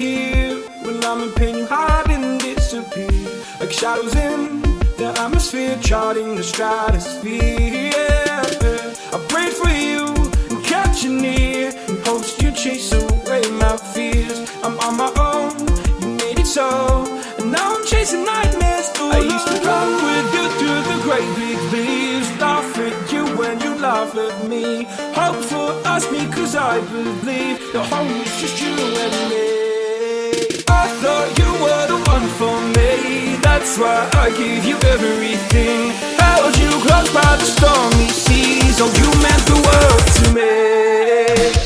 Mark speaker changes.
Speaker 1: here. When I'm in pain, you hide and disappear, like shadows in the atmosphere, charting the stratosphere. Yeah, I prayed for you and kept you near, in hopes you chase away my fears. I'm on my own, you made it so, and now I'm chasing nightmares. I used to run with you through the great big leaves, laugh at you when you laugh at me, hope for us because I believe the home is just you and me. I thought you were the one for me, that's why I gave you everything, held you close by the stormy seas. Oh, you meant the world to me.